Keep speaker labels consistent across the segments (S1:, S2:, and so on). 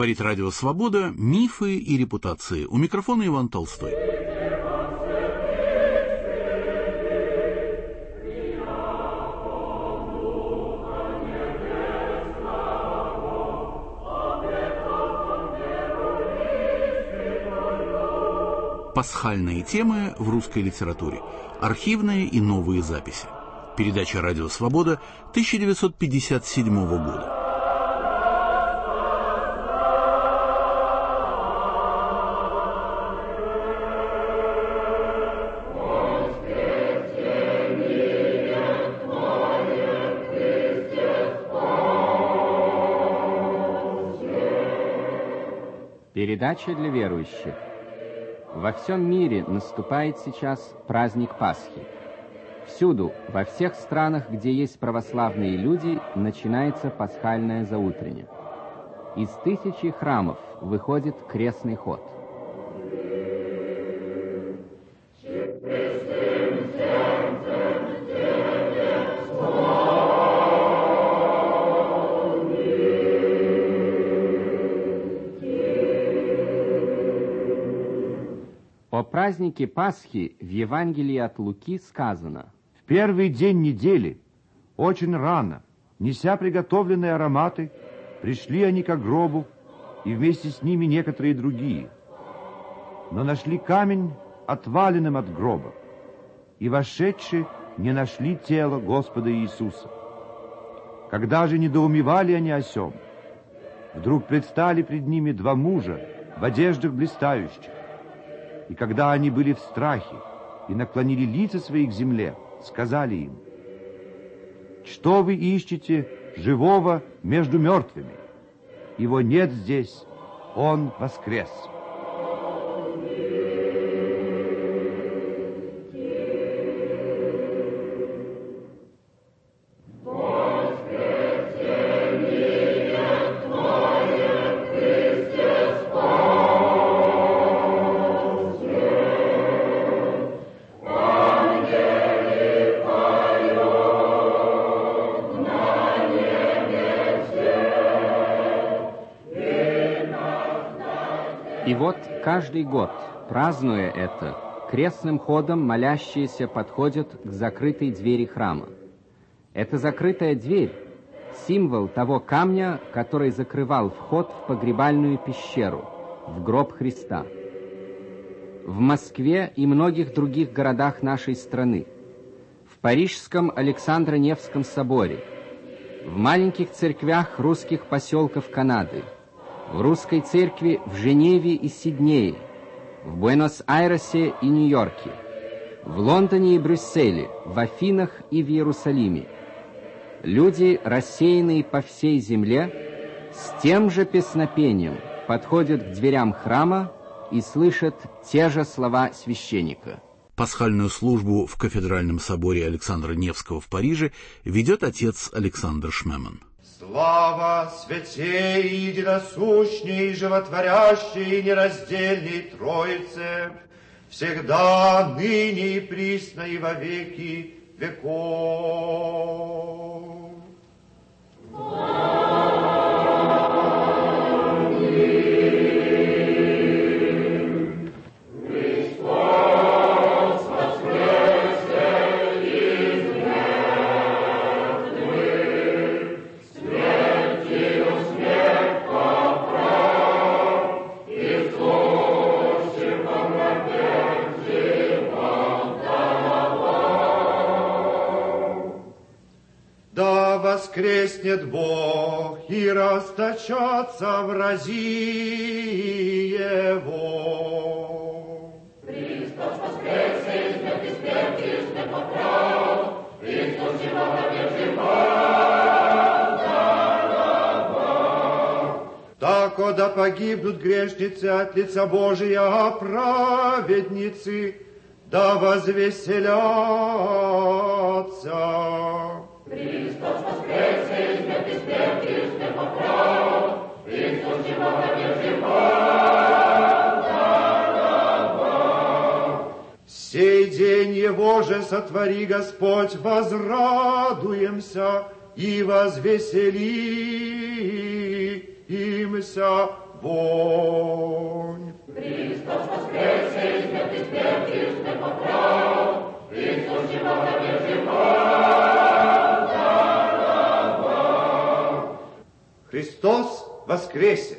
S1: Говорит Радио Свобода. Мифы и репутации. У микрофона Иван Толстой. Пасхальные темы в русской литературе. Архивные и новые записи. Передача «Радио Свобода» 1957 года.
S2: Передача для верующих. Во всем мире наступает сейчас праздник Пасхи. Всюду, во всех странах, где есть православные люди, начинается пасхальное заутренне. Из 1000 храмов выходит крестный ход. О празднике Пасхи в Евангелии от Луки сказано:
S3: «В первый день недели, очень рано, неся приготовленные ароматы, пришли они к гробу, и вместе с ними некоторые другие. Но нашли камень отваленным от гроба, и, вошедшие, не нашли тело Господа Иисуса. Когда же недоумевали они о сем, вдруг предстали пред ними два мужа в одеждах блистающих. И когда они были в страхе и наклонили лица свои к земле, сказали им: что вы ищете живого между мертвыми? Его нет здесь, он воскрес».
S2: И вот каждый год, празднуя это, крестным ходом молящиеся подходят к закрытой двери храма. Эта закрытая дверь — символ того камня, который закрывал вход в погребальную пещеру, в гроб Христа. В Москве и многих других городах нашей страны, в Парижском Александро-Невском соборе, в маленьких церквях русских поселков Канады, в русской церкви в Женеве и Сиднее, в Буэнос-Айресе и Нью-Йорке, в Лондоне и Брюсселе, в Афинах и в Иерусалиме. Люди, рассеянные по всей земле, с тем же песнопением подходят к дверям храма и слышат те же слова священника.
S1: Пасхальную службу в кафедральном соборе Александра Невского в Париже ведет отец Александр Шмеман.
S4: Слава святей, единосущней, животворящей, нераздельной Троице, всегда, ныне и присно и во веки веков. Воскреснет Бог и расточатся врази Его.
S5: Христос воскресе из мертвых смерти, смерть поправ, Христос живот опять жива.
S4: Тако да погибнут грешницы от лица Божия, а праведницы да возвеселятся.
S5: Христос воскресе из мертвых смерти, смерть поправ, Христос живот опять жива.
S4: Сей день Его же сотвори, Господь, возрадуемся и возвеселимся вонь.
S5: Христос воскресе из мертвых смертью, смерть поправ, Христос живо гробе жива.
S4: Христос воскресе!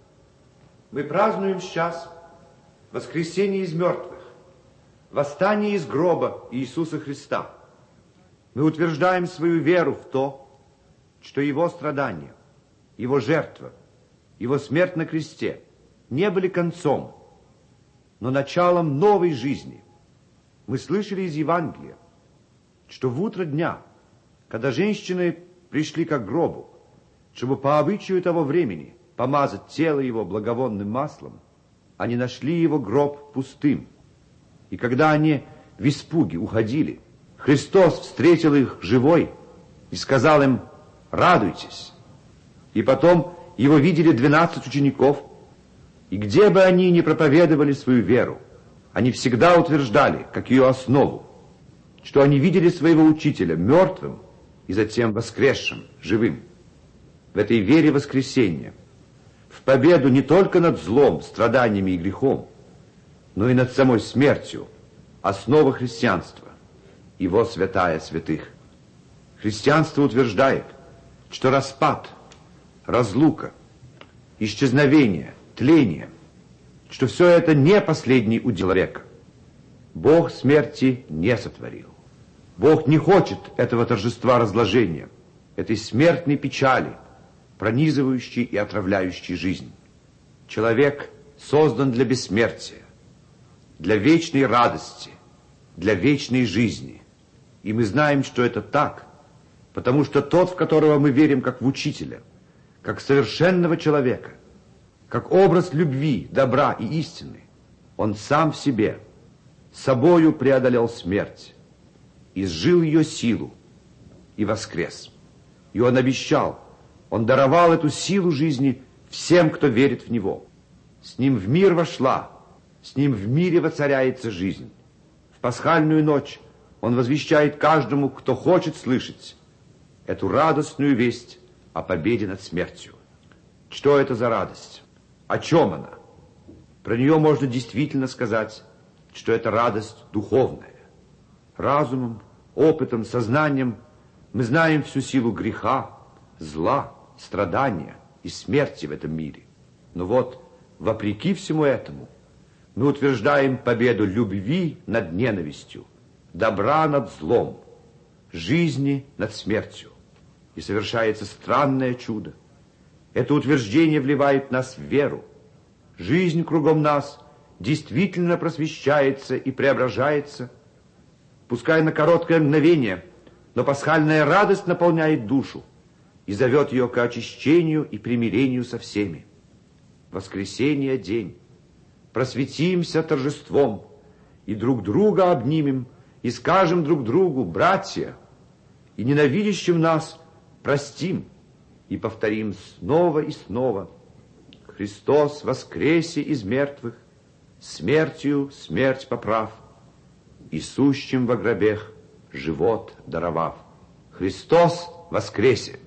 S4: Мы празднуем сейчас воскресение из мертвых, восстание из гроба Иисуса Христа. Мы утверждаем свою веру в то, что Его страдания, Его жертва, Его смерть на кресте не были концом, но началом новой жизни. Мы слышали из Евангелия, что в утро дня, когда женщины пришли к гробу, чтобы по обычаю того времени помазать тело его благовонным маслом, они нашли его гроб пустым. И когда они в испуге уходили, Христос встретил их живой и сказал им: радуйтесь. И потом его видели 12 учеников, и где бы они ни проповедовали свою веру, они всегда утверждали, как ее основу, что они видели своего учителя мертвым и затем воскресшим, живым. В этой вере воскресения, в победу не только над злом, страданиями и грехом, но и над самой смертью, основа христианства, его святая святых. Христианство утверждает, что распад, разлука, исчезновение, тление, что все это не последний удел человека. Бог смерти не сотворил. Бог не хочет этого торжества разложения, этой смертной печали, пронизывающей и отравляющей жизнь. Человек создан для бессмертия, для вечной радости, для вечной жизни. И мы знаем, что это так, потому что тот, в которого мы верим как в учителя, как совершенного человека, как образ любви, добра и истины, он сам в себе, собою преодолел смерть, изжил ее силу и воскрес. И он обещал, он даровал эту силу жизни всем, кто верит в него. С ним в мир вошла, с ним в мире воцаряется жизнь. В пасхальную ночь он возвещает каждому, кто хочет слышать, эту радостную весть о победе над смертью. Что это за радость? О чем она? Про нее можно действительно сказать, что это радость духовная. Разумом, опытом, сознанием мы знаем всю силу греха, зла, страдания и смерти в этом мире. Но вот, вопреки всему этому, мы утверждаем победу любви над ненавистью, добра над злом, жизни над смертью. И совершается странное чудо. Это утверждение вливает нас в веру. Жизнь кругом нас действительно просвещается и преображается, пускай на короткое мгновение, но пасхальная радость наполняет душу и зовет ее к очищению и примирению со всеми. Воскресенье день. Просветимся торжеством и друг друга обнимем и скажем друг другу: братья, и ненавидящим нас простим, и повторим снова и снова: Христос воскресе из мертвых, смертью смерть поправ, и сущим во гробех живот даровав. Христос воскресе!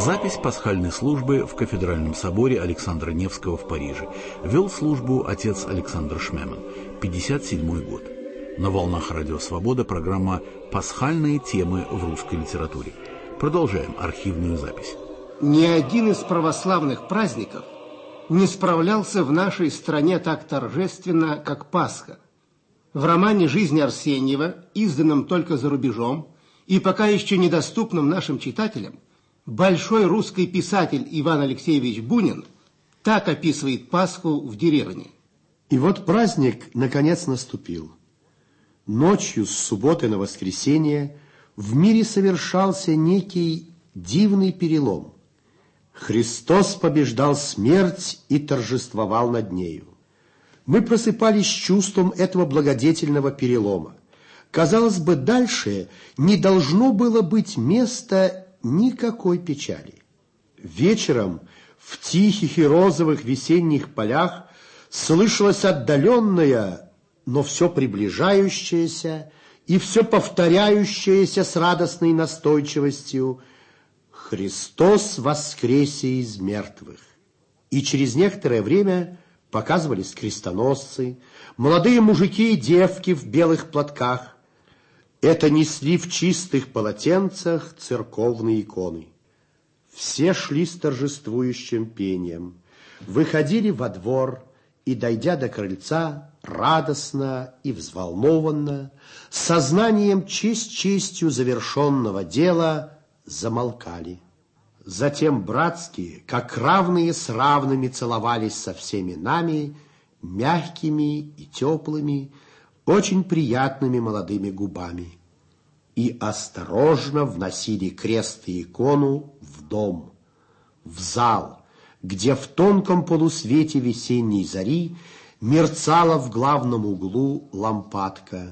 S1: Запись пасхальной службы в кафедральном соборе Александра Невского в Париже. Вел службу отец Александр Шмеман. 57 год. На волнах Радио Свобода программа «Пасхальные темы в русской литературе». Продолжаем архивную запись.
S6: Ни один из православных праздников не справлялся в нашей стране так торжественно, как Пасха. В романе «Жизнь Арсеньева», изданном только за рубежом и пока еще недоступном нашим читателям, большой русский писатель Иван Алексеевич Бунин так описывает Пасху в деревне.
S7: И вот праздник наконец наступил. Ночью с субботы на воскресенье в мире совершался некий дивный перелом. Христос побеждал смерть и торжествовал над нею. Мы просыпались с чувством этого благодетельного перелома. Казалось бы, дальше не должно было быть места никакой печали. Вечером в тихих и розовых весенних полях слышалось отдаленное, но все приближающееся и все повторяющееся с радостной настойчивостью: «Христос воскресе из мертвых». И через некоторое время показывались крестоносцы, молодые мужики и девки в белых платках. Это несли в чистых полотенцах церковные иконы. Все шли с торжествующим пением, выходили во двор и, дойдя до крыльца, радостно и взволнованно, с сознанием честью завершенного дела, замолкали. Затем братские, как равные с равными, целовались со всеми нами мягкими и теплыми, очень приятными молодыми губами и осторожно вносили крест и икону в дом, в зал, где в тонком полусвете весенней зари мерцала в главном углу лампадка.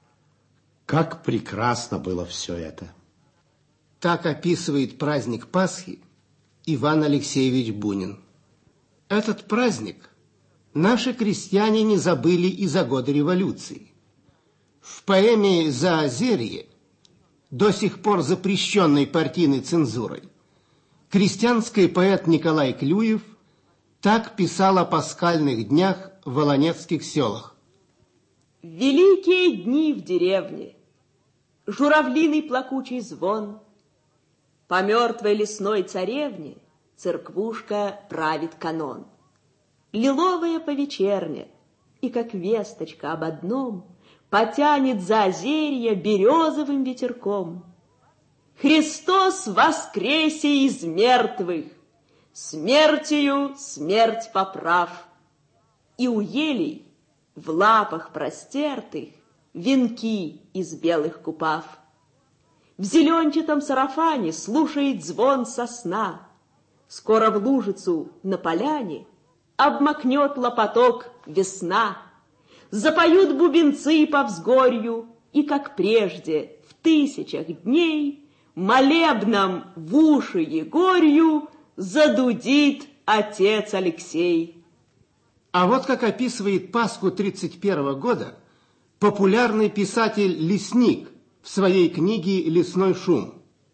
S7: Как прекрасно было все это!
S6: Так описывает праздник Пасхи Иван Алексеевич Бунин. Этот праздник наши крестьяне не забыли и за годы революции. В поэме «Заозерье», до сих пор запрещенной партийной цензурой, крестьянский поэт Николай Клюев так писал о пасхальных днях в волонецких селах.
S8: Великие дни в деревне, журавлиный плакучий звон, по мертвой лесной царевне церквушка правит канон. Лиловая повечерня, и как весточка об одном потянет Заозерье березовым ветерком. Христос воскресе из мертвых, смертью смерть поправ. И у елей в лапах простертых венки из белых купав. В зеленчатом сарафане слушает звон сосна. Скоро в лужицу на поляне обмакнет лопоток весна. Запоют бубенцы по взгорью, и, как прежде, в тысячах дней молебном в уши Егорью задудит отец Алексей.
S6: А вот как описывает Пасху 1931 года популярный писатель-лесник в своей книге «Лесной шум».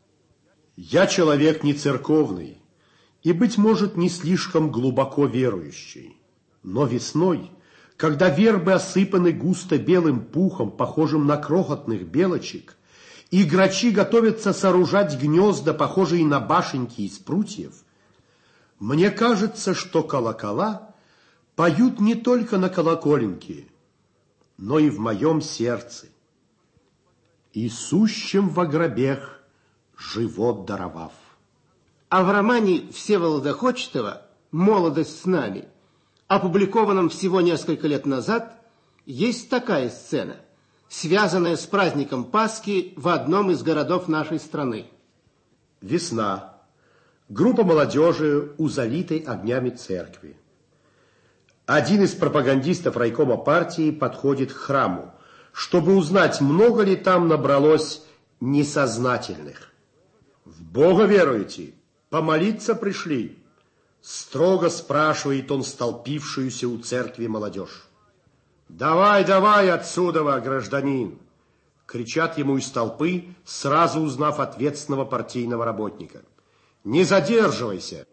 S7: «Я человек не церковный и, быть может, не слишком глубоко верующий, но весной, когда вербы осыпаны густо белым пухом, похожим на крохотных белочек, и грачи готовятся сооружать гнезда, похожие на башенки из прутьев, мне кажется, что колокола поют не только на колоколенке, но и в моем сердце. И сущим во гробех живот даровав».
S6: А в романе Всеволода Хочтова «Молодость с нами», опубликованном всего несколько лет назад, есть такая сцена, связанная с праздником Пасхи в одном из городов нашей страны.
S7: Весна. Группа молодежи у залитой огнями церкви. Один из пропагандистов райкома партии подходит к храму, чтобы узнать, много ли там набралось несознательных. «В Бога веруете? Помолиться пришли?» Строго спрашивает он столпившуюся у церкви молодежь. «Давай, давай отсюда, гражданин!» Кричат ему из толпы, сразу узнав ответственного партийного работника. Не задерживайся.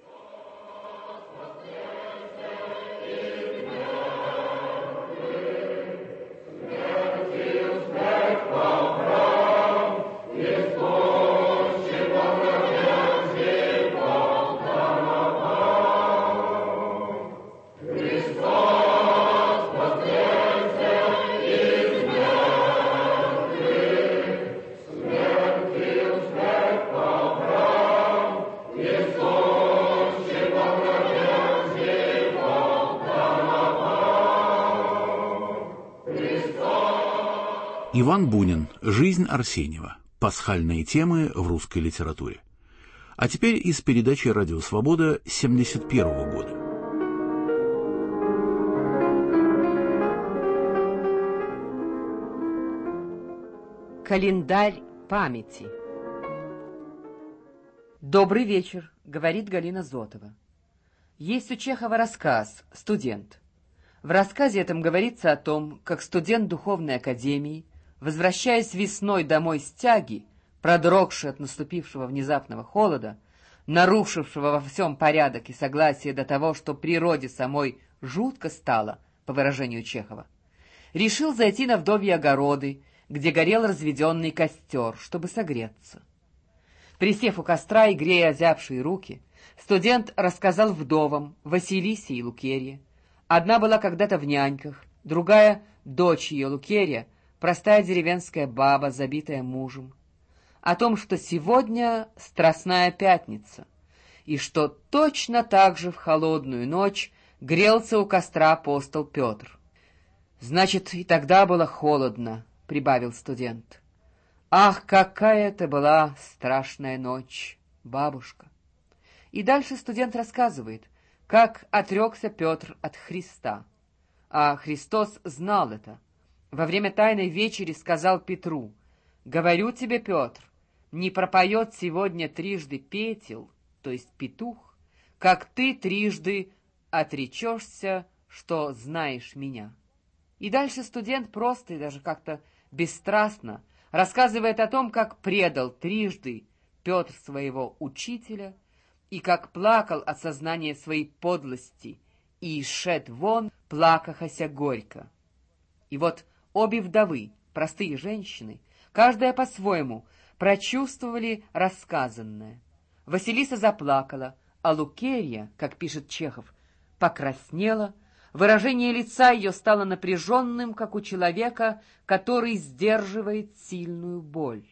S1: Иван Бунин. Жизнь Арсеньева. Пасхальные темы в русской литературе. А теперь из передачи «Радио Свобода» 1971 года.
S9: Календарь памяти. «Добрый вечер», — говорит Галина Зотова. Есть у Чехова рассказ «Студент». В рассказе этом говорится о том, как студент духовной академии, возвращаясь весной домой с тяги, продрогший от наступившего внезапного холода, нарушившего во всем порядок и согласие до того, что природе самой жутко стало, по выражению Чехова, решил зайти на вдовьи огороды, где горел разведенный костер, чтобы согреться. Присев у костра и грея озябшие руки, студент рассказал вдовам Василисе и Лукерье. Одна была когда-то в няньках, другая — дочь ее Лукерья, простая деревенская баба, забитая мужем, о том, что сегодня Страстная Пятница, и что точно так же в холодную ночь грелся у костра апостол Петр. «Значит, и тогда было холодно», — прибавил студент. «Ах, какая это была страшная ночь, бабушка!» И дальше студент рассказывает, как отрекся Петр от Христа. А Христос знал это. Во время Тайной вечери сказал Петру: «Говорю тебе, Петр, не пропоет сегодня трижды петел, то есть петух, как ты трижды отречешься, что знаешь меня». И дальше студент просто и даже как-то бесстрастно рассказывает о том, как предал трижды Петр своего учителя и как плакал от сознания своей подлости и шед вон, плакахася горько. И вот обе вдовы, простые женщины, каждая по-своему, прочувствовали рассказанное. Василиса заплакала, а Лукерья, как пишет Чехов, покраснела, выражение лица ее стало напряженным, как у человека, который сдерживает сильную боль.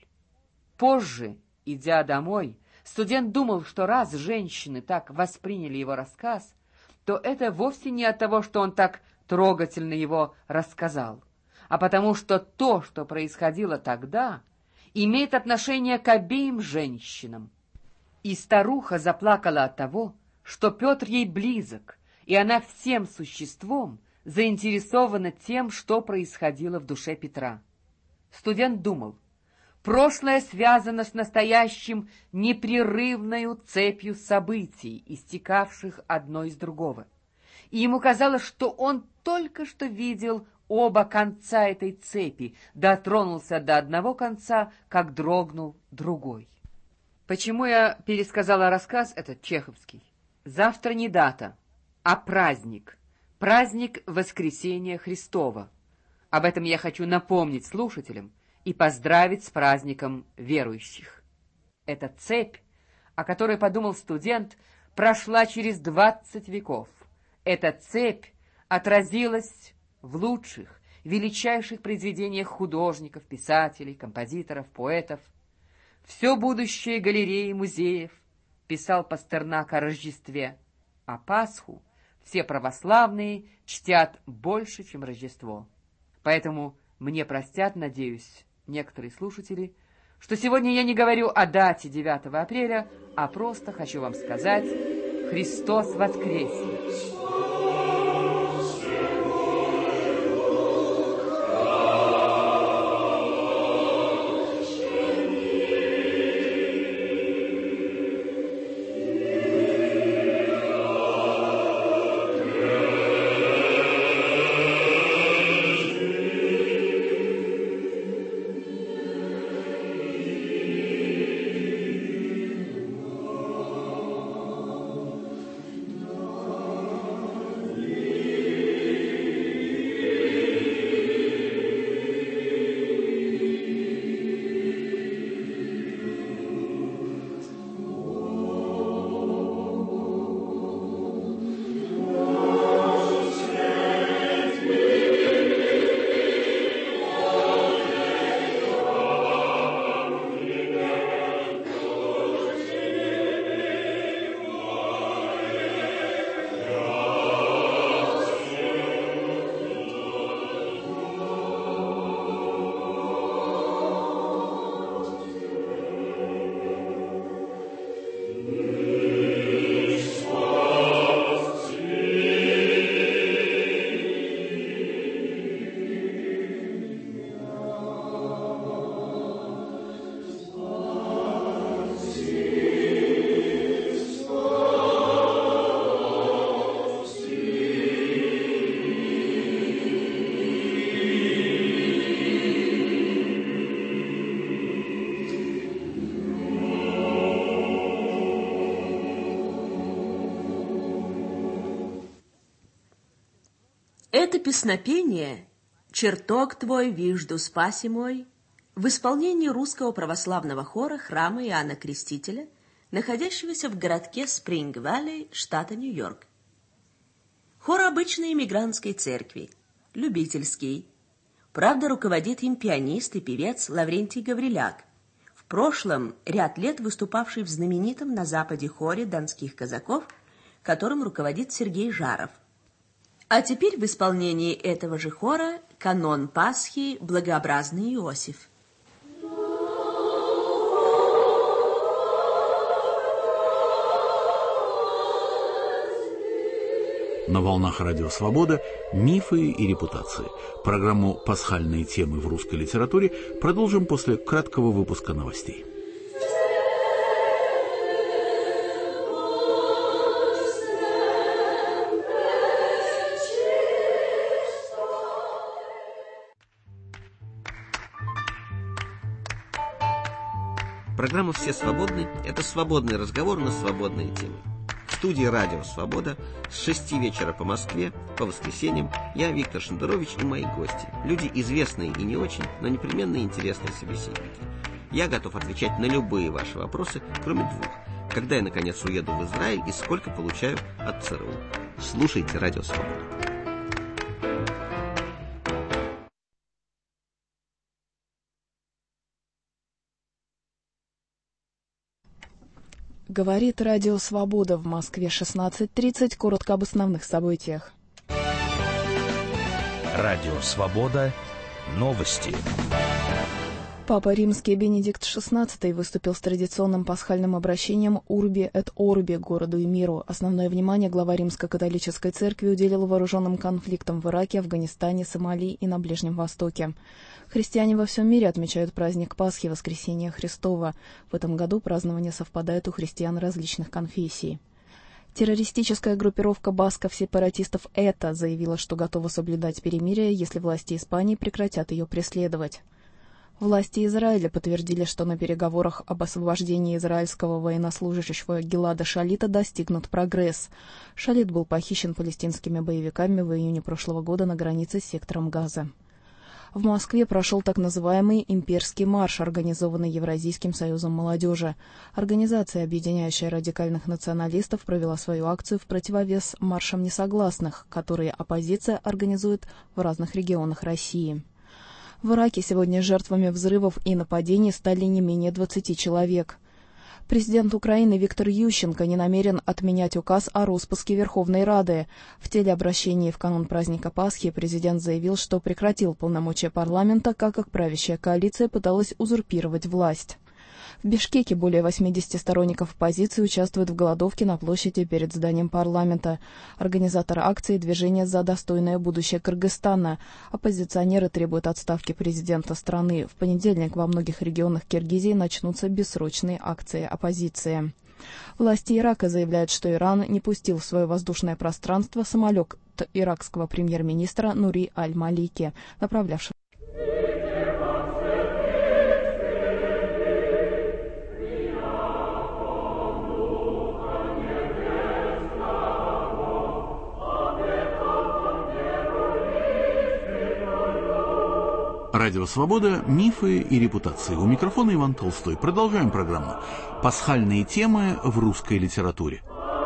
S9: Позже, идя домой, студент думал, что раз женщины так восприняли его рассказ, то это вовсе не от того, что он так трогательно его рассказал, а потому что то, что происходило тогда, имеет отношение к обеим женщинам. И старуха заплакала от того, что Петр ей близок, и она всем существом заинтересована тем, что происходило в душе Петра. Студент думал, прошлое связано с настоящим непрерывною цепью событий, истекавших одно из другого. И ему казалось, что он только что видел оба конца этой цепи, дотронулся до одного конца, как дрогнул другой. Почему я пересказала рассказ этот чеховский? Завтра не дата, а праздник. Праздник Воскресения Христова. Об этом я хочу напомнить слушателям и поздравить с праздником верующих. Эта цепь, о которой подумал студент, прошла через 20 веков. Эта цепь отразилась в лучших, величайших произведениях художников, писателей, композиторов, поэтов. Все будущее галереи музеев писал Пастернак о Рождестве, а Пасху все православные чтят больше, чем Рождество. Поэтому мне простят, надеюсь, некоторые слушатели, что сегодня я не говорю о дате 9 апреля, а просто хочу вам сказать: Христос воскресе!
S8: песнопение «Чертог твой, вижду, спаси мой» в исполнении русского православного хора храма Иоанна Крестителя, находящегося в городке Спринг-Валли, штата Нью-Йорк. Хор обычной эмигрантской церкви, любительский. Правда, руководит им пианист и певец Лаврентий Гавриляк, в прошлом ряд лет выступавший в знаменитом на Западе хоре донских казаков, которым руководит Сергей Жаров. А теперь в исполнении этого же хора канон Пасхи «Благообразный Иосиф».
S1: На волнах Радио Свобода «Мифы и репутации». Программу «Пасхальные темы в русской литературе» продолжим после краткого выпуска новостей.
S10: Программа «Все свободны» – это свободный разговор на свободные темы. В студии «Радио Свобода» с 6 вечера по Москве, по воскресеньям, я, Виктор Шендерович, и мои гости. Люди известные и не очень, но непременно интересные собеседники. Я готов отвечать на любые ваши вопросы, кроме двух. Когда я, наконец, уеду в Израиль и сколько получаю от ЦРУ. Слушайте «Радио Свобода».
S11: Говорит Радио Свобода в Москве 16:30. Коротко об основных событиях.
S12: Радио Свобода. Новости.
S11: Папа Римский Бенедикт XVI выступил с традиционным пасхальным обращением «Урби эт Орби» городу и миру. Основное внимание глава Римско-католической церкви уделил вооруженным конфликтам в Ираке, Афганистане, Сомали и на Ближнем Востоке. Христиане во всем мире отмечают праздник Пасхи, Воскресения Христова. В этом году празднование совпадает у христиан различных конфессий. Террористическая группировка басков-сепаратистов «ЭТА» заявила, что готова соблюдать перемирие, если власти Испании прекратят ее преследовать. Власти Израиля подтвердили, что на переговорах об освобождении израильского военнослужащего Гилада Шалита достигнут прогресс. Шалит был похищен палестинскими боевиками в июне прошлого года на границе с сектором Газа. В Москве прошел так называемый «Имперский марш», организованный Евразийским союзом молодежи. Организация, объединяющая радикальных националистов, провела свою акцию в противовес маршам несогласных, которые оппозиция организует в разных регионах России. В Ираке сегодня жертвами взрывов и нападений стали не менее 20 человек. Президент Украины Виктор Ющенко не намерен отменять указ о распуске Верховной Рады. В телеобращении в канун праздника Пасхи президент заявил, что прекратил полномочия парламента, так как правящая коалиция пыталась узурпировать власть. В Бишкеке более 80 сторонников оппозиции участвуют в голодовке на площади перед зданием парламента. Организатор акции «Движение за достойное будущее Кыргызстана». Оппозиционеры требуют отставки президента страны. В понедельник во многих регионах Киргизии начнутся бессрочные акции оппозиции. Власти Ирака заявляют, что Иран не пустил в свое воздушное пространство самолет иракского премьер-министра Нури Аль-Малики, направлявшего.
S1: Радио Свобода. Мифы и репутации. У микрофона Иван Толстой. Продолжаем программу. Пасхальные темы в русской литературе.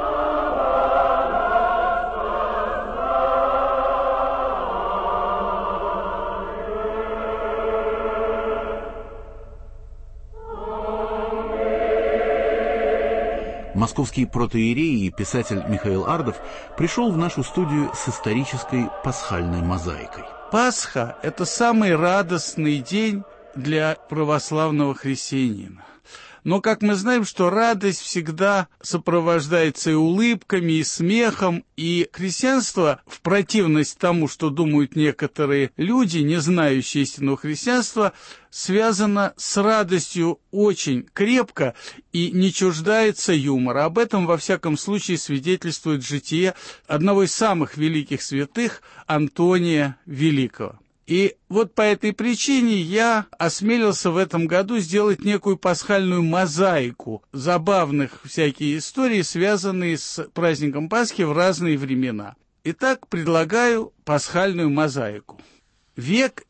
S1: Московский протоиерей и писатель Михаил Ардов пришел в нашу студию с исторической пасхальной мозаикой.
S13: Пасха – это самый радостный день для православного христианина. Но, как мы знаем, что радость всегда сопровождается и улыбками, и смехом, и христианство, в противность тому, что думают некоторые люди, не знающие истинного христианства, связано с радостью очень крепко и не чуждается юмора. Об этом, во всяком случае, свидетельствует житие одного из самых великих святых, Антония Великого. И вот по этой причине я осмелился в этом году сделать некую пасхальную мозаику забавных всякие истории, связанные с праздником Пасхи в разные времена. Итак, предлагаю пасхальную мозаику. Век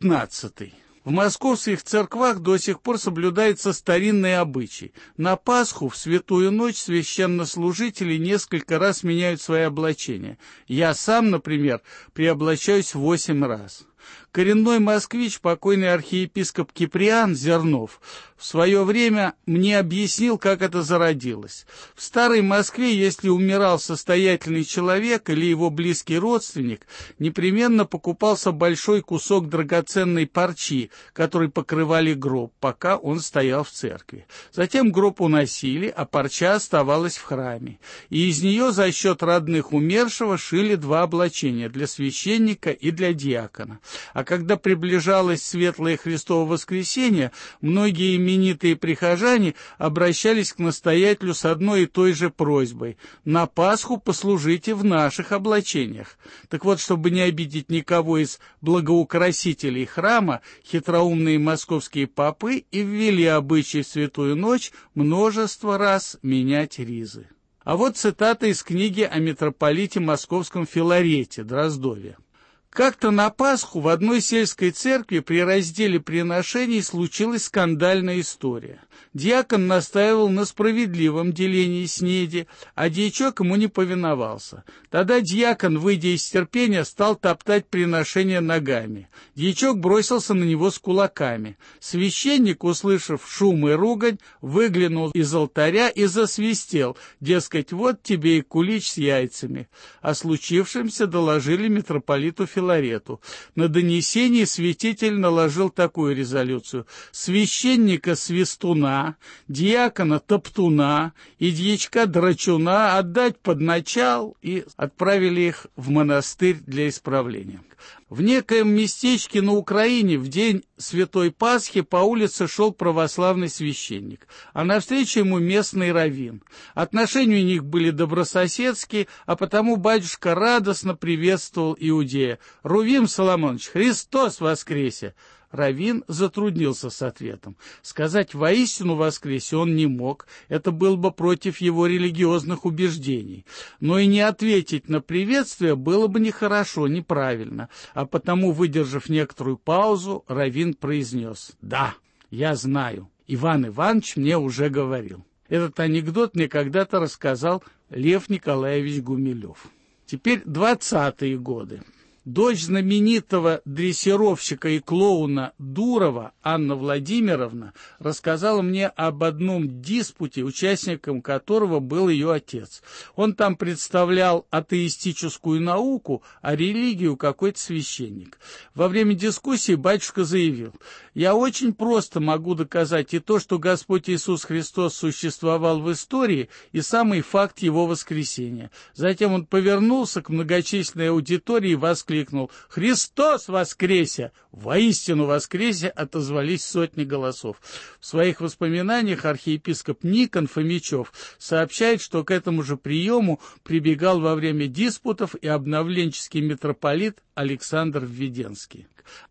S13: XIX. В московских церквах до сих пор соблюдается старинный обычай. На Пасху, в Святую Ночь, священнослужители несколько раз меняют свои облачения. Я сам, например, преоблачаюсь 8 раз. Коренной москвич, покойный архиепископ Киприан Зернов, в свое время мне объяснил, как это зародилось. В старой Москве, если умирал состоятельный человек или его близкий родственник, непременно покупался большой кусок драгоценной парчи, который покрывали гроб, пока он стоял в церкви. Затем гроб уносили, а парча оставалась в храме. И из нее за счет родных умершего шили 2 облачения для священника и для диакона. А когда приближалось Светлое Христово воскресенье, многие именитые прихожане обращались к настоятелю с одной и той же просьбой: «На Пасху послужите в наших облачениях». Так вот, чтобы не обидеть никого из благоукрасителей храма, хитроумные московские попы и ввели обычай в Святую Ночь множество раз менять ризы. А вот цитата из книги о митрополите московском Филарете Дроздове. Как-то на Пасху в одной сельской церкви при разделе приношений случилась скандальная история. Диакон настаивал на справедливом делении снеди, а дьячок ему не повиновался. Тогда диакон, выйдя из терпения, стал топтать приношение ногами. Дьячок бросился на него с кулаками. Священник, услышав шум и ругань, выглянул из алтаря и засвистел, дескать, вот тебе и кулич с яйцами. О случившемся доложили митрополиту Филарету. На донесении святитель наложил такую резолюцию: священника свистуна, диакона топтуна и дьячка драчуна отдать под начал, и отправили их в монастырь для исправления. В некоем местечке на Украине в день Святой Пасхи по улице шел православный священник, а навстречу ему местный раввин. Отношения у них были добрососедские, а потому батюшка радостно приветствовал иудея: «Рувим Соломонович, Христос воскресе!» Раввин затруднился с ответом. Сказать «воистину воскресе» он не мог, это было бы против его религиозных убеждений. Но и не ответить на приветствие было бы нехорошо, неправильно, а потому, выдержав некоторую паузу, раввин произнес: «Да, я знаю, Иван Иванович мне уже говорил». Этот анекдот мне когда-то рассказал Лев Николаевич Гумилев. Теперь 20-е годы. Дочь знаменитого дрессировщика и клоуна Дурова, Анна Владимировна, рассказала мне об одном диспуте, участником которого был ее отец. Он там представлял атеистическую науку, а религию какой-то священник. Во время дискуссии батюшка заявил: «Я очень просто могу доказать и то, что Господь Иисус Христос существовал в истории, и самый факт Его воскресения». Затем он повернулся к многочисленной аудитории и воскликнул: «Христос воскресе!» «Воистину воскресе!» отозвались сотни голосов. В своих воспоминаниях архиепископ Никон Фомичев сообщает, что к этому же приему прибегал во время диспутов и обновленческий митрополит Александр Введенский.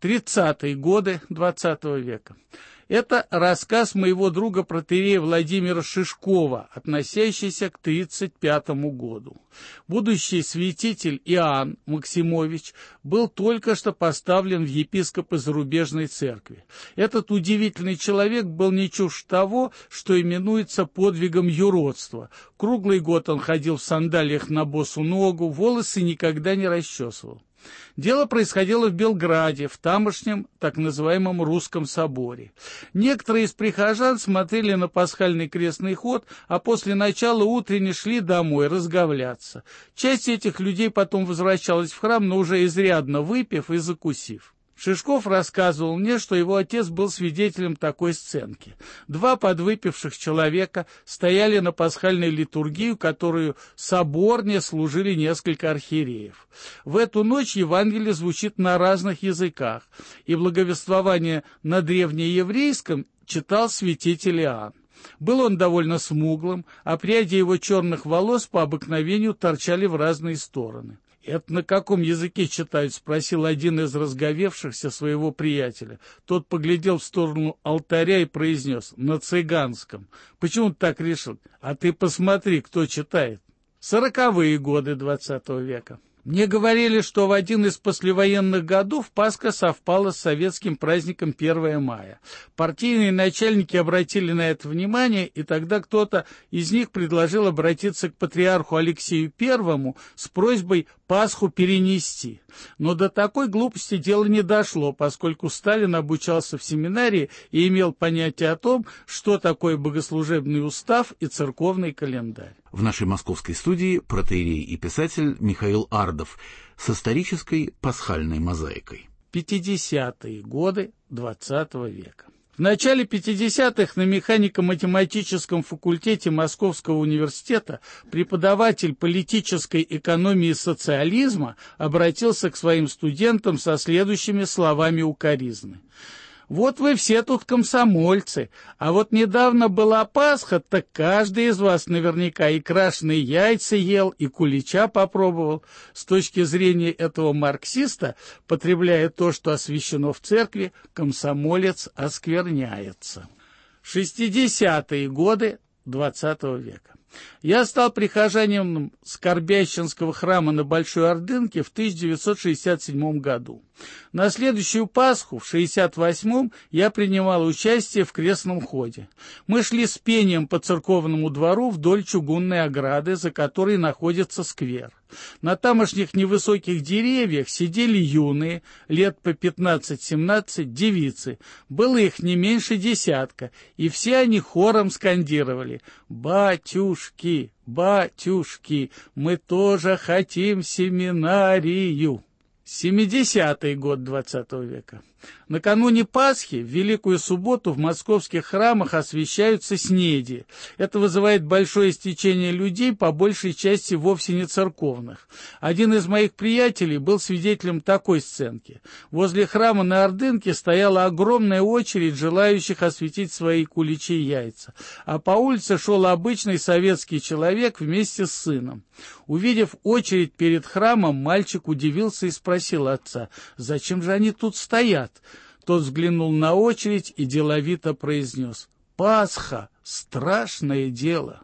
S13: 30-е годы XX века. Это рассказ моего друга протоиерея Владимира Шишкова, относящийся к 1935 году. Будущий святитель Иоанн Максимович был только что поставлен в епископы зарубежной церкви. Этот удивительный человек был не чужд того, что именуется подвигом юродства. Круглый год он ходил в сандалиях на босу ногу, волосы никогда не расчесывал. Дело происходило в Белграде, в тамошнем так называемом Русском соборе. Некоторые из прихожан смотрели на пасхальный крестный ход, а после начала утренней шли домой разговляться. Часть этих людей потом возвращалась в храм, но уже изрядно выпив и закусив. Шишков рассказывал мне, что его отец был свидетелем такой сценки. 2 подвыпивших человека стояли на пасхальной литургии, которую соборне служили несколько архиереев. В эту ночь Евангелие звучит на разных языках, и благовествование на древнееврейском читал святитель Иоанн. Был он довольно смуглым, а пряди его черных волос по обыкновению торчали в разные стороны. «Это на каком языке читают?» — спросил один из разговевшихся своего приятеля. Тот поглядел в сторону алтаря и произнес: «На цыганском». «Почему ты так решил?» «А ты посмотри, кто читает». 40-е годы XX века. Мне говорили, что в один из послевоенных годов Пасха совпала с советским праздником 1 мая. Партийные начальники обратили на это внимание, и тогда кто-то из них предложил обратиться к патриарху Алексею I с просьбой Пасху перенести. Но до такой глупости дело не дошло, поскольку Сталин обучался в семинарии и имел понятие о том, что такое богослужебный устав и церковный календарь.
S1: В нашей московской студии протоиерей и писатель Михаил Ардов с исторической пасхальной мозаикой.
S13: 50-е годы XX века. В начале 50-х на механико-математическом факультете Московского университета преподаватель политической экономии и социализма обратился к своим студентам со следующими словами укоризны. «Вот вы все тут комсомольцы, а вот недавно была Пасха, так каждый из вас наверняка и крашеные яйца ел, и кулича попробовал». С точки зрения этого марксиста, потребляя то, что освящено в церкви, комсомолец оскверняется. 60-е годы XX века. Я стал прихожанином Скорбященского храма на Большой Ордынке в 1967 году. На следующую Пасху, в 1968-м, я принимал участие в крестном ходе. Мы шли с пением по церковному двору вдоль чугунной ограды, за которой находится сквер. На тамошних невысоких деревьях сидели юные, лет по 15-17, девицы. Было их не меньше 10, и все они хором скандировали: «Батюшки, батюшки, мы тоже хотим семинарию». 70-й год XX века. Накануне Пасхи, в Великую Субботу, в московских храмах освящаются снеди. Это вызывает большое стечение людей, по большей части вовсе не церковных. Один из моих приятелей был свидетелем такой сценки. Возле храма на Ордынке стояла огромная очередь желающих осветить свои куличи и яйца. А по улице шел обычный советский человек вместе с сыном. Увидев очередь перед храмом, мальчик удивился и спросил отца: «Зачем же они тут стоят?» Тот взглянул на очередь и деловито произнес: «Пасха — страшное дело».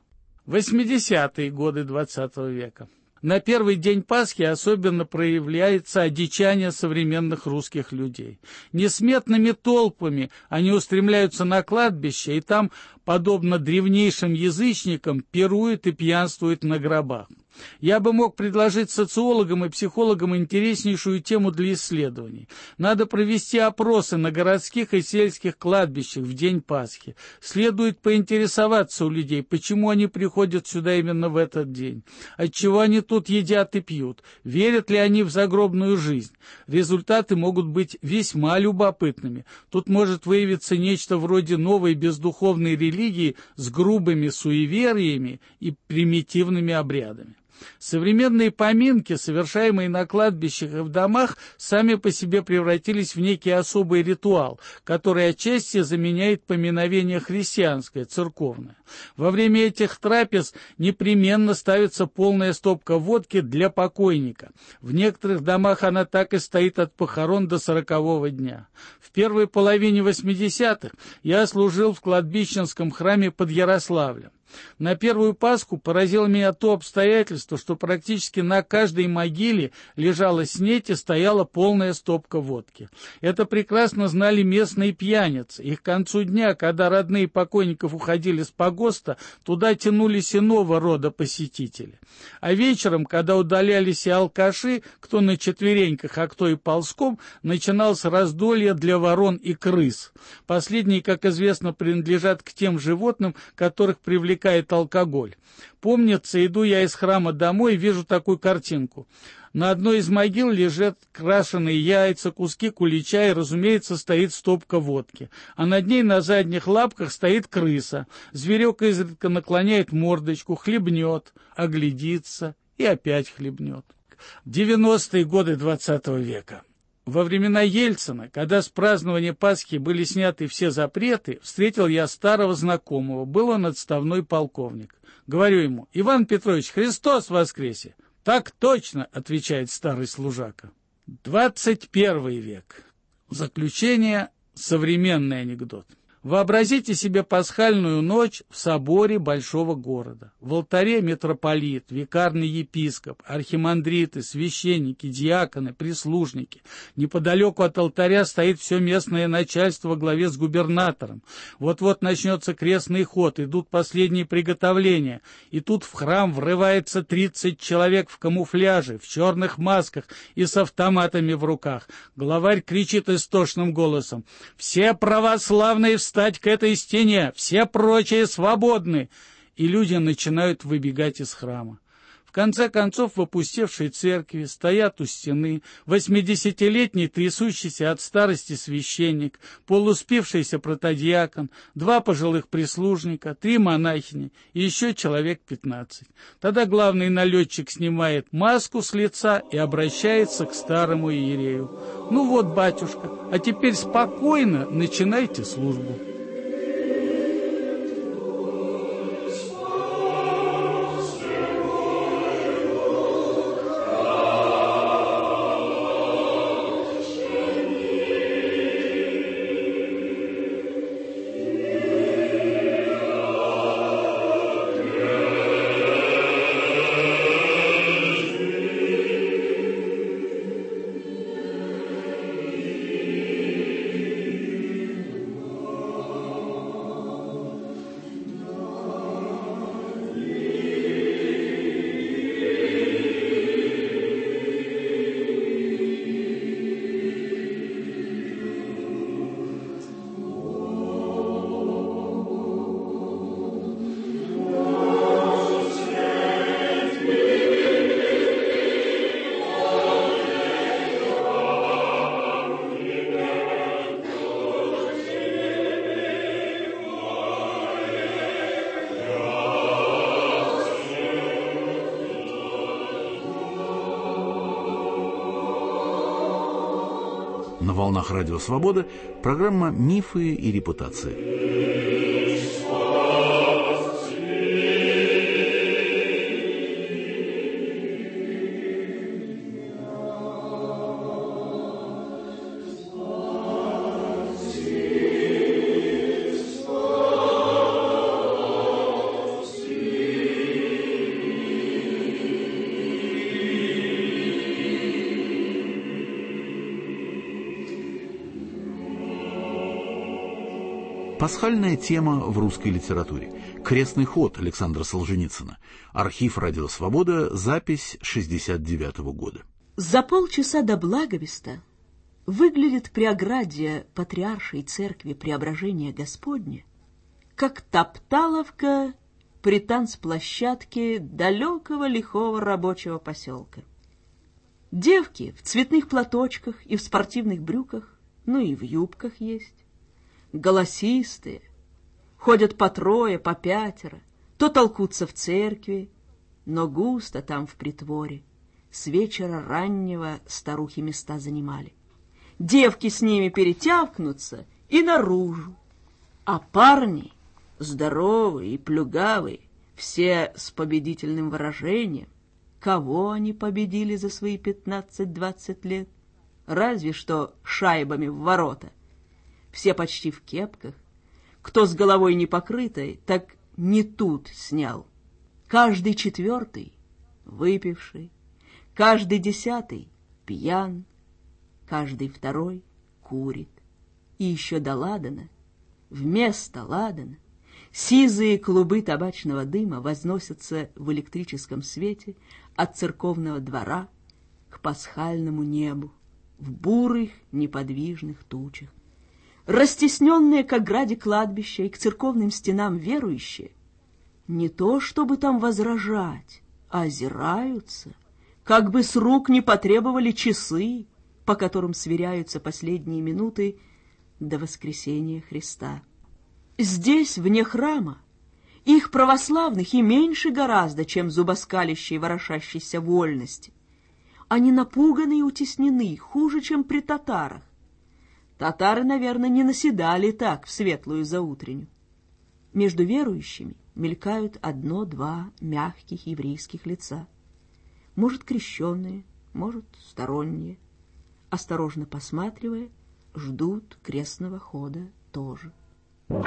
S13: 80-е годы XX века. На первый день Пасхи особенно проявляется одичание современных русских людей. Несметными толпами они устремляются на кладбище, и там, подобно древнейшим язычникам, пируют и пьянствуют на гробах. Я бы мог предложить социологам и психологам интереснейшую тему для исследований. Надо провести опросы на городских и сельских кладбищах в день Пасхи. Следует поинтересоваться у людей, почему они приходят сюда именно в этот день, отчего они тут едят и пьют, верят ли они в загробную жизнь. Результаты могут быть весьма любопытными. Тут может выявиться нечто вроде новой бездуховной религии с грубыми суевериями и примитивными обрядами. Современные поминки, совершаемые на кладбищах и в домах, сами по себе превратились в некий особый ритуал, который отчасти заменяет поминовение христианское, церковное. Во время этих трапез непременно ставится полная стопка водки для покойника. В некоторых домах она так и стоит от похорон до 40-го дня. В первой половине 80-х я служил в кладбищенском храме под Ярославлем. На первую Пасху поразило меня то обстоятельство, что практически на каждой могиле лежала снеть и стояла полная стопка водки. Это прекрасно знали местные пьяницы, и к концу дня, когда родные покойников уходили с погоста, туда тянулись иного рода посетители. А вечером, когда удалялись и алкаши, кто на четвереньках, а кто и ползком, начиналось раздолье для ворон и крыс. Последние, как известно, принадлежат к тем животным, которых привлекает алкоголь. Помнится, иду я из храма домой и вижу такую картинку. На одной из могил лежат крашеные яйца, куски кулича и, разумеется, стоит стопка водки. А над ней на задних лапках стоит крыса. Зверек изредка наклоняет мордочку, хлебнет, оглядится и опять хлебнет. 90-е годы XX века. Во времена Ельцина, когда с празднования Пасхи были сняты все запреты, встретил я старого знакомого. Был он отставной полковник. Говорю ему: «Иван Петрович, Христос воскресе!» «Так точно», — отвечает старый служака. 21 век. В заключение современный анекдот. Вообразите себе пасхальную ночь в соборе большого города. В алтаре митрополит, викарный епископ, архимандриты, священники, диаконы, прислужники. Неподалеку от алтаря стоит все местное начальство во главе с губернатором. Вот-вот начнется крестный ход, идут последние приготовления. И тут в храм врывается 30 человек в камуфляже, в черных масках и с автоматами в руках. Главарь кричит истошным голосом: «Все православные встать к этой стене, все прочие свободны!» И люди начинают выбегать из храма. В конце концов, в опустевшей церкви стоят у стены 80-летний трясущийся от старости священник, полуспившийся протодиакон, 2 пожилых прислужника, 3 монахини и еще человек 15. Тогда главный налетчик снимает маску с лица и обращается к старому иерею: «Ну вот, батюшка, а теперь спокойно начинайте службу».
S1: На волнах Радио Свобода программа «Мифы и репутации». Пасхальная тема в русской литературе. Крестный ход Александра Солженицына. Архив «Радио Свобода», запись 69-го года.
S8: За полчаса до благовеста выглядит преоградье Патриаршей Церкви Преображения Господня как топталовка при танцплощадке далекого лихого рабочего поселка. Девки в цветных платочках и в спортивных брюках, ну и в юбках есть. Голосистые, ходят по 3, по 5, то толкутся в церкви, но густо там в притворе. С вечера раннего старухи места занимали. Девки с ними перетявкнутся и наружу, а парни, здоровые и плюгавые, все с победительным выражением. Кого они победили за свои 15-20 лет? Разве что шайбами в ворота. Все почти в кепках. Кто с головой не покрытой, так не тут снял. Каждый 4 выпивший, каждый 10 пьян, каждый 2 курит. И еще до ладана, вместо ладана, сизые клубы табачного дыма возносятся в электрическом свете от церковного двора к пасхальному небу в бурых неподвижных тучах. Растесненные к ограде кладбища и к церковным стенам верующие, не то чтобы там возражать, а озираются, как бы с рук не потребовали часы, по которым сверяются последние минуты до воскресения Христа. Здесь, вне храма, их православных и меньше гораздо, чем зубоскалящей ворошащейся вольности. Они напуганы и утеснены, хуже, чем при татарах. Татары, наверное, не наседали так в светлую заутренню. Между верующими мелькают 1-2 мягких еврейских лица. Может, крещенные, может, сторонние. Осторожно посматривая, ждут крестного хода тоже.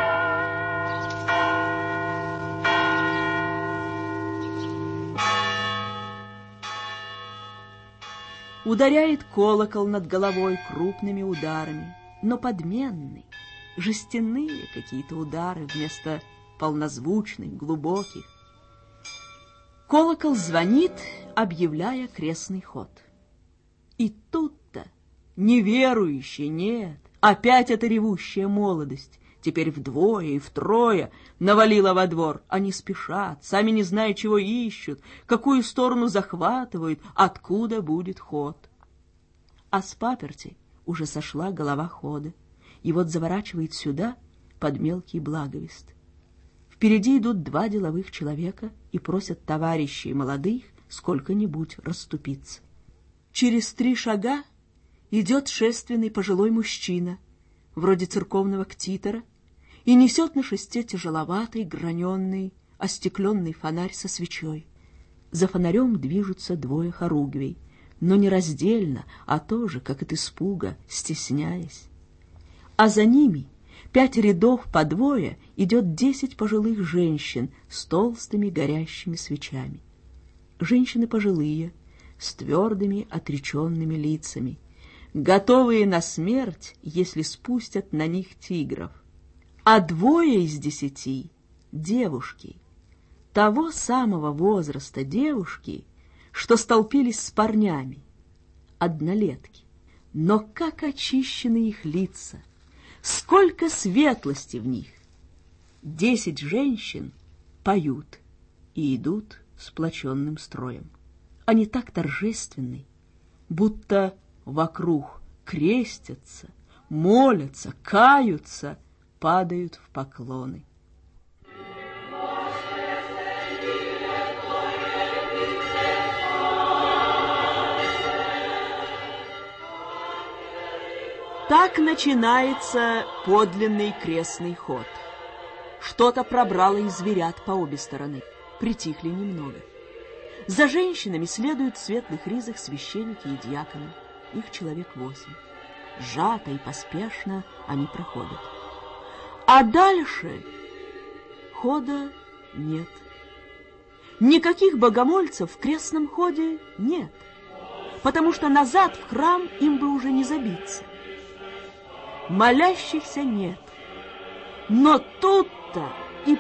S8: Ударяет колокол над головой крупными ударами, но подменный, жестяные какие-то удары вместо полнозвучных, глубоких. Колокол звонит, объявляя крестный ход. И тут-то неверующий, нет, опять эта ревущая молодость, теперь вдвое и втрое навалила во двор. Они спешат, сами не зная, чего ищут, какую сторону захватывают, откуда будет ход. А с паперти уже сошла голова хода, и вот заворачивает сюда под мелкий благовест. Впереди идут два деловых человека и просят товарищей молодых сколько-нибудь расступиться. Через 3 шага идет шественный пожилой мужчина, вроде церковного ктитора, и несет на шесте тяжеловатый, граненный, остекленный фонарь со свечой. За фонарем движутся 2 хоругвей, но не раздельно, а тоже, как от испуга, стесняясь. А за ними 5 рядов по 2 идет 10 пожилых женщин с толстыми горящими свечами. Женщины пожилые, с твердыми отреченными лицами, готовые на смерть, если спустят на них тигров. А 2 из 10 — девушки, того самого возраста девушки, что столпились с парнями, однолетки. Но как очищены их лица, сколько светлости в них! 10 женщин поют и идут сплоченным строем. Они так торжественны, будто вокруг крестятся, молятся, каются, падают в поклоны. Так начинается подлинный крестный ход. Что-то пробрало из зверят по обе стороны. Притихли немного. За женщинами следуют в светлых ризах священники и диаконы. Их человек 8. Сжато и поспешно они проходят. А дальше хода нет. Никаких богомольцев в крестном ходе нет, потому что назад в храм им бы уже не забиться. Молящихся нет. Но тут-то и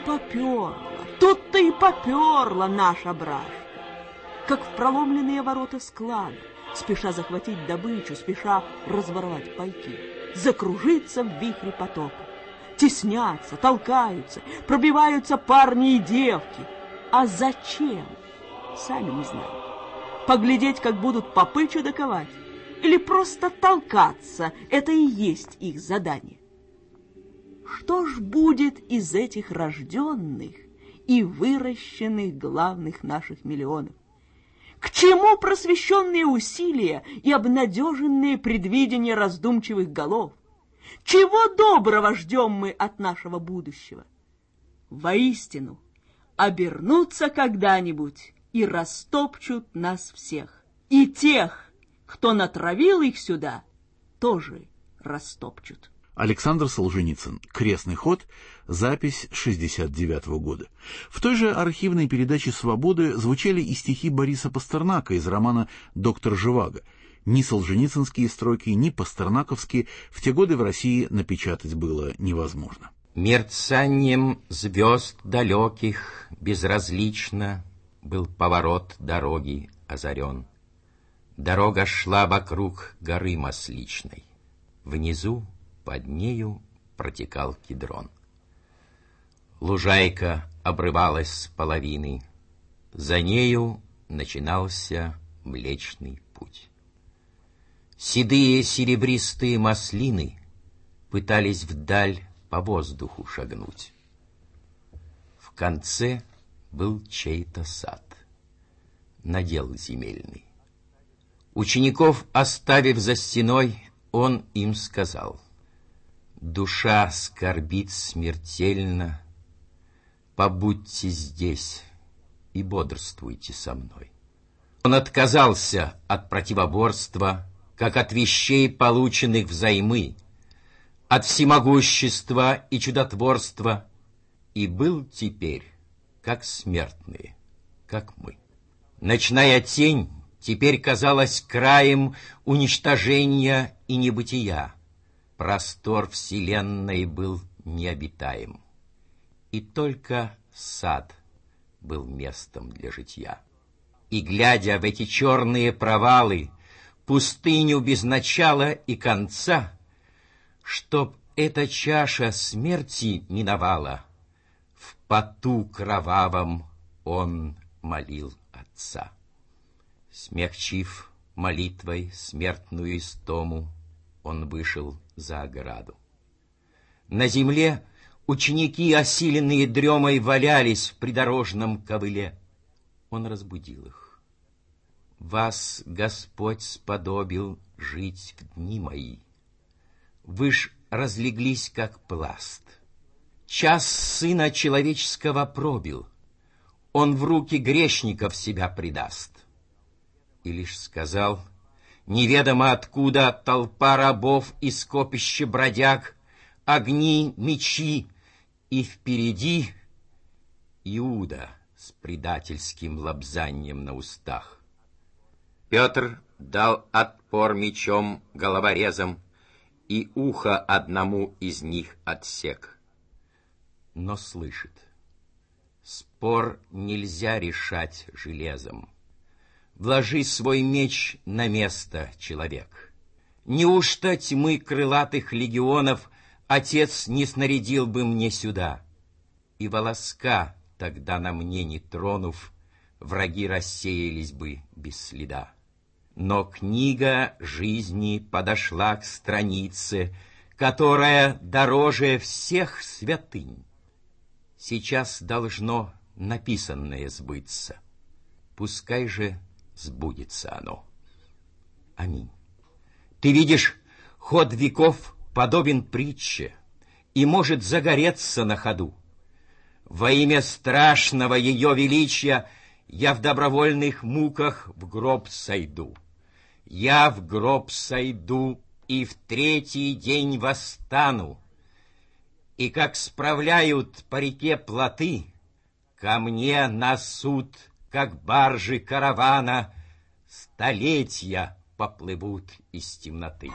S8: поперла наша бражка, как в проломленные ворота склада, спеша захватить добычу, спеша разворовать пайки, закружиться в вихре потока. Теснятся, толкаются, пробиваются парни и девки. А зачем? Сами не знают. Поглядеть, как будут попы чудаковать, или просто толкаться — это и есть их задание. Что ж будет из этих рожденных и выращенных главных наших миллионов? К чему просвещенные усилия и обнадеженные предвидения раздумчивых голов? Чего доброго ждем мы от нашего будущего? Воистину, обернутся когда-нибудь и растопчут нас всех. И тех, кто натравил их сюда, тоже растопчут.
S1: Александр Солженицын. Крестный ход. Запись 69-го года. В той же архивной передаче «Свободы» звучали и стихи Бориса Пастернака из романа «Доктор Живаго». Ни солженицынские строки, ни пастернаковские в те годы в России напечатать было невозможно.
S14: Мерцанием звезд далеких безразлично был поворот дороги озарен. Дорога шла вокруг горы Масличной. Внизу, под нею, протекал Кедрон. Лужайка обрывалась с половины. За нею начинался Млечный Путь. Седые серебристые маслины пытались вдаль по воздуху шагнуть. В конце был чей-то сад, надел земельный. Учеников оставив за стеной, он им сказал: душа скорбит смертельно, побудьте здесь и бодрствуйте со мной. Он отказался от противоборства, как от вещей, полученных взаймы, от всемогущества и чудотворства, и был теперь, как смертные, как мы. Ночная тень теперь казалось краем уничтожения и небытия. Простор вселенной был необитаем, и только сад был местом для житья. И, глядя в эти черные провалы, пустыню без начала и конца, чтоб эта чаша смерти миновала, в поту кровавом он молил Отца. Смягчив молитвой смертную истому, он вышел за ограду. На земле ученики, осиленные дремой, валялись в придорожном ковыле. Он разбудил их. «Вас Господь сподобил жить в дни мои. Вы ж разлеглись, как пласт. Час Сына Человеческого пробил. Он в руки грешников себя предаст». И лишь сказал, неведомо откуда толпа рабов и скопище бродяг, огни, мечи, и впереди Иуда с предательским лобзаньем на устах. Петр дал отпор мечом головорезом и ухо одному из них отсек. Но слышит, спор нельзя решать железом. Вложи свой меч на место, человек. Неужто тьмы крылатых легионов Отец не снарядил бы мне сюда? И волоска тогда на мне не тронув, враги рассеялись бы без следа. Но книга жизни подошла к странице, которая дороже всех святынь. Сейчас должно написанное сбыться. Пускай же сбудется оно. Аминь. Ты видишь, ход веков подобен притче и может загореться на ходу. Во имя страшного ее величия я в добровольных муках в гроб сойду. Я в гроб сойду и в третий день восстану. И как справляют по реке плоты, ко мне на суд, как баржи каравана, столетия поплывут из темноты.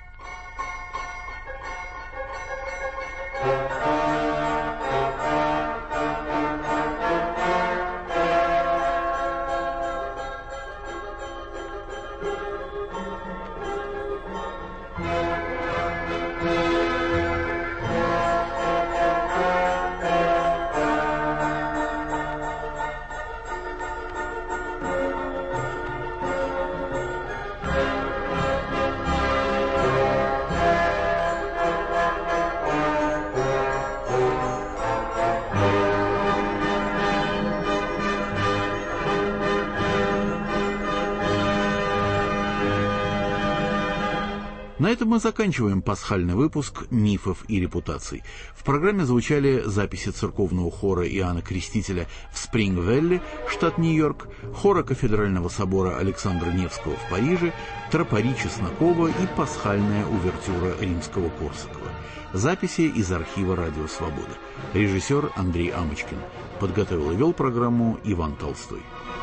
S1: На этом мы заканчиваем пасхальный выпуск «Мифов и репутаций». В программе звучали записи церковного хора Иоанна Крестителя в Спрингвелле, штат Нью-Йорк, хора Кафедрального собора Александра Невского в Париже, тропари Чеснокова и пасхальная увертюра Римского-Корсакова. Записи из архива «Радио Свобода». Режиссер Андрей Амочкин. Подготовил и вел программу Иван Толстой.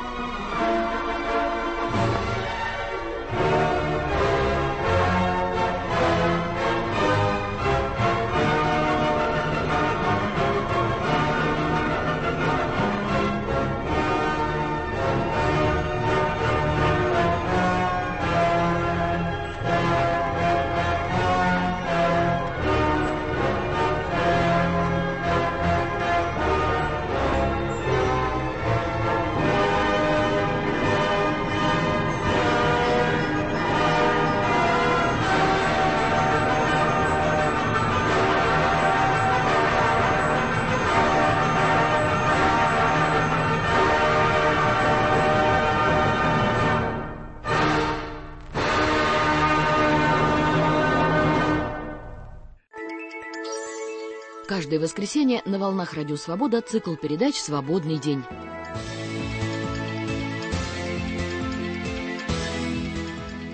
S15: Каждое воскресенье на волнах Радио Свобода цикл передач «Свободный день».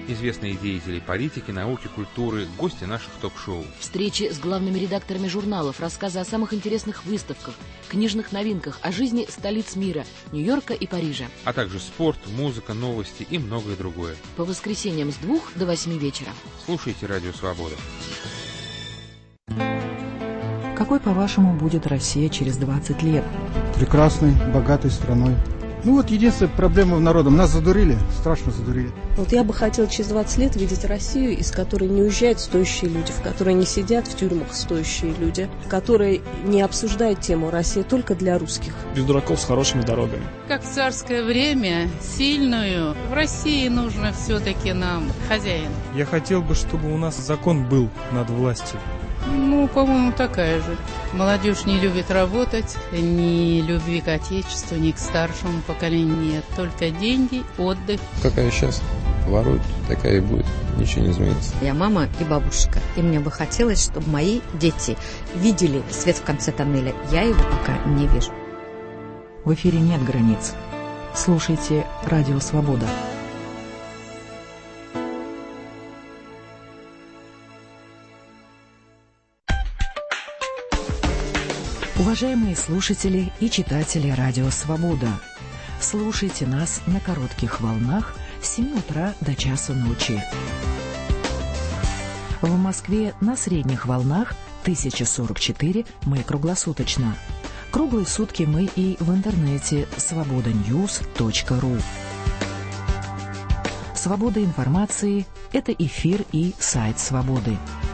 S16: известные деятели политики, науки, культуры, гости наших топ-шоу.
S15: Встречи с главными редакторами журналов, рассказы о самых интересных выставках, книжных новинках, о жизни столиц мира, Нью-Йорка и Парижа.
S16: А также спорт, музыка, новости и многое другое.
S15: По воскресеньям с 2 до 8 вечера.
S16: Слушайте «Радио Свобода».
S17: Какой, по-вашему, будет Россия через 20 лет?
S18: Прекрасной, богатой страной. Ну вот единственная проблема в народом. Нас задурили, страшно задурили.
S19: Вот я бы хотела через 20 лет видеть Россию, из которой не уезжают стоящие люди, в которой не сидят в тюрьмах стоящие люди, в которой не обсуждают тему «Россия только для русских».
S20: Без дураков с хорошими дорогами.
S21: Как в царское время, сильную. В России нужно все-таки нам хозяин.
S22: Я хотел бы, чтобы у нас закон был над властью.
S21: Ну, по-моему, такая же. Молодежь не любит работать, ни любви к отечеству, ни к старшему поколению нет. Только деньги, отдых.
S23: Какая сейчас воруют, такая и будет. Ничего не изменится.
S24: Я мама и бабушка, и мне бы хотелось, чтобы мои дети видели свет в конце тоннеля. Я его пока не вижу.
S17: В эфире нет границ. Слушайте «Радио Свобода». Уважаемые слушатели и читатели «Радио Свобода», слушайте нас на коротких волнах с 7 утра до часу ночи. В Москве на средних волнах 1044 мы круглосуточно. Круглые сутки мы и в интернете svobodanews.ru. Свобода информации – это эфир и сайт «Свободы».